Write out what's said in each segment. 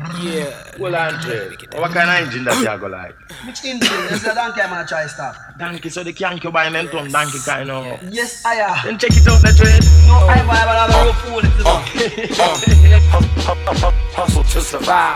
Yeah. Well, Andre, what kind of engine that you go like? Which engine? Is the donkey man try stop? Donkey, so the concubine and Tom Donkey kind of. Yes, I am. Then check it out, the trade. No, I have another fool. Hustle to survive.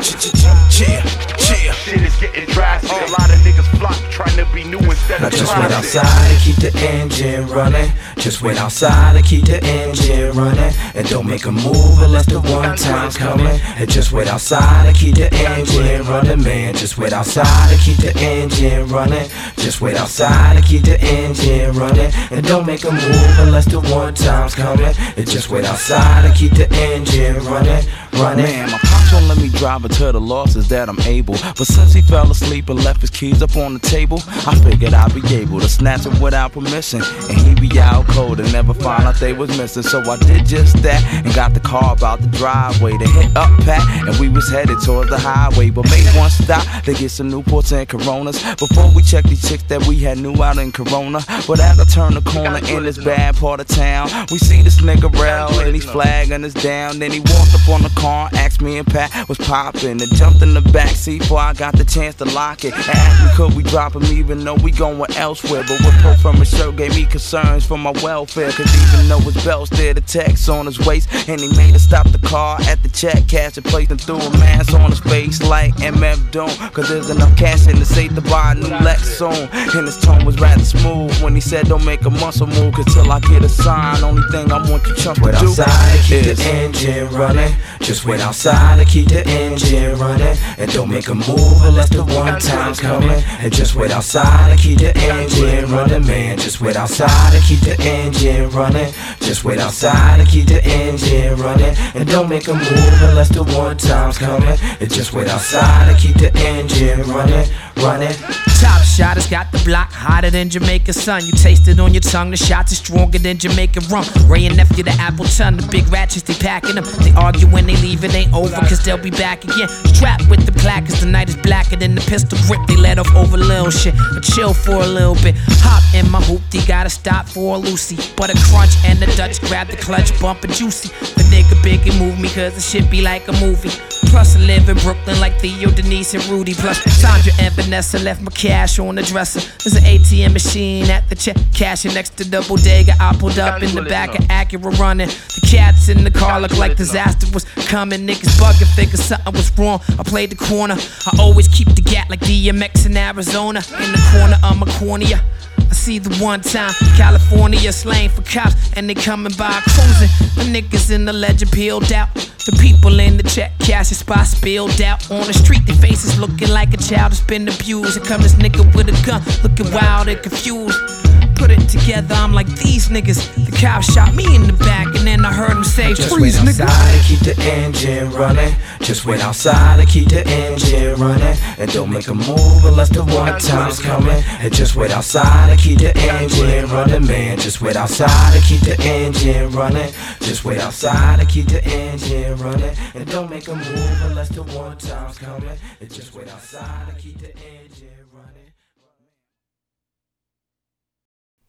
Shit is getting drastic. A lot of niggas flock trying to be new instead Now of just wait classic. outside and keep the engine running. Just wait outside and keep the engine running. And don't make a move unless the one time's coming. And just wait outside and keep the engine running, man. Just wait outside and keep the engine running. Just wait outside and keep the engine running. And don't make a move unless the one time's coming. And just wait outside and keep the engine running, running. Man, my pops won't let me drive her to the losses that I'm able. But since he fell asleep and left his keys up on the table, I figured I'd be able to snatch them without permission. And he be out cold and never find out they was missing. So I did just that and got the car about the driveway to hit up Pat. And we was headed towards the highway, but made one stop to get some Newports and Coronas before we checked these chicks that we had knew out in Corona. But as I turned the corner in this bad part of town, we see this nigga Rel and he's flagging us down. Then he walked up on the car, asked me and Pat was popping, and jumped in the backseat before I got the chance to lock it. Asked me could we drop him even though we going elsewhere. But what pulled from his shirt gave me concerns for my welfare. Cause even though his belt stared the text on his waist, and he made us stop the car at the check cash and placed him through a mask on his face like MF Doom. Cause there's enough cash in the safe to buy a new Lex soon. And his tone was rather smooth when he said don't make a muscle move. Cause till I get a sign, only thing I want you chump to Wait do outside and keep is the engine running. Just wait outside and keep the engine running. And don't make a move unless the one time's coming. And just wait outside and keep the engine running, man. Just wait outside and keep the engine running. Just wait outside and keep the engine running. And don't make a move unless the one time's coming. And just wait outside and keep the engine running, running. Top shot has got the block hotter than Jamaica sun. You taste it on your tongue, the shots are stronger than Jamaica rum. Ray and nephew, the Appleton, the big ratchets, they packing them. They argue when they leave, it ain't over, cause they'll be back again. Strapped with the plaque, cause the night is blacker than the pistol grip. They let off over little shit, but chill for a little bit. Hop in my hoopty, gotta stop for a Lucy. But a crunch and the Dutch grab the clutch, bumpin' juicy. The nigga big and move me, cause the shit be like a movie. Plus I live in Brooklyn like Theo, Denise, and Rudy. Plus Sandra and Vanessa left my cash on the dresser. There's an ATM machine at the check cashing next to the bodega. I pulled up in the back of Acura running. The cats in the car look like disaster was coming. Niggas bugging, thinking something was wrong. I played the corner. I always keep the gat like DMX in Arizona. In the corner of my cornea, I see the one time California slang for cops, and they coming by cruising. The niggas in the ledger peeled out. The people in the check cash spot spilled out. On the street, their faces looking like a child that's been abused. Here come this nigga with a gun, looking wild and confused. Put it together, I'm like, these niggas. The cop shot me in the back, and then I heard him say, Just freeze, wait nigga. outside and keep the engine running. Just wait outside and keep the engine running. And don't make a move unless the one time's coming. And just wait outside and keep the engine running, man. Just wait outside and keep the engine running. Just wait outside and keep the engine running. And don't make a move unless the one time's coming. And just wait outside and keep the engine running.